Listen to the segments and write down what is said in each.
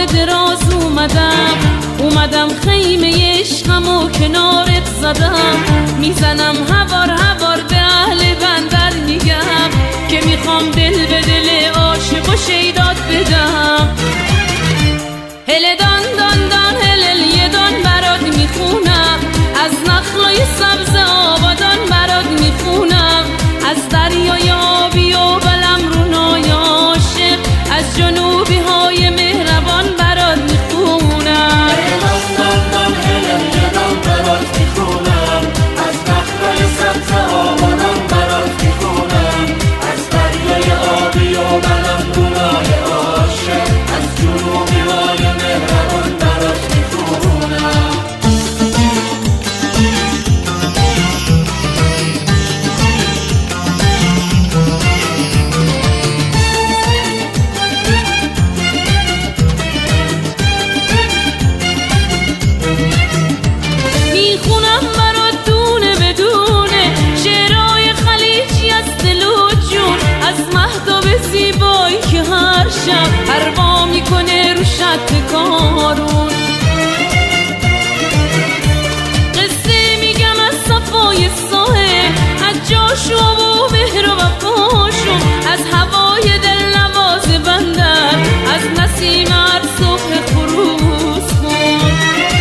دراز اومدم خیمه عشقمو کنارت زدم، میزنم هوار به اهل بندر میگم که میخوام دل به دل عاشق و شیدات بدم. هل دان دان دان هلل یه دان برات میخونم، از نخلای سبز آبادان برات میخونم، از دریای آبی و بلم رونای عاشق، از جنوبی های مهربان برات میخونم. دان دان دان هلل یه دان برات میخونم، از نخلای سبز آبادان برات میخونم، از دریای آبی و بلم رونای عاشق، از جنوبی های مهربان برات میخونم. میخونم برات دونه بدونه شعرهای خلیجی از دل و جون، از مهتاب زیبایی که هر شب هروا میکنه رو شط کارون. قصه میگم از صفای ساحل، از جاشو و مهر و وفاشون، از هوای دل نواز بندر، از نسیمت صبح خروس خون.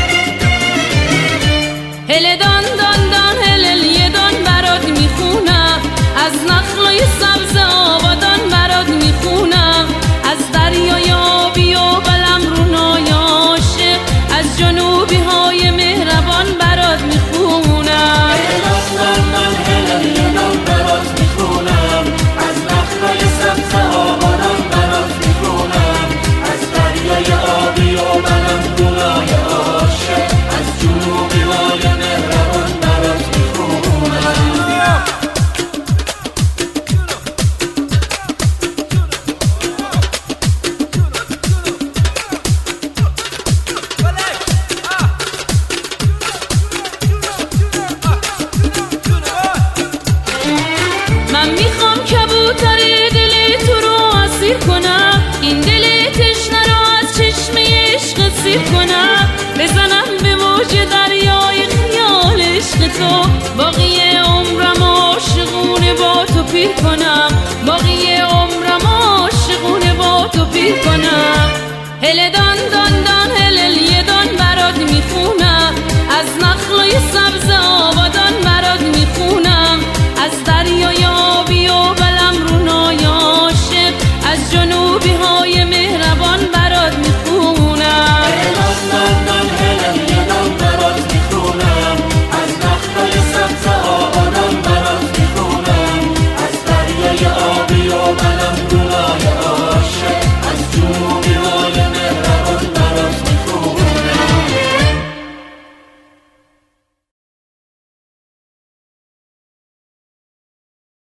هل دان دان دان هلل یه دان برات میخونم، از نخلای سبز آبادان برات میخونم، از دریای آبی و بلم رونای عاشق، از جنوبی های مهربان برات میخونم. دان دان دان هلل یه دان برات میخونم، از نخلای سبز آبادان برات میخونم، از دریای آبی و بلم رونای عاشق، از جنوبی های مهربان برات میخونم. من میخوام کبوتر دل تو رو اسیر کنم، این دل تشنه رو از چشمه عشق سیر کنم، بزنم به موج دریای خیال عشق تو، باقی عمرم عاشقونه با تو پیر کنم، باقی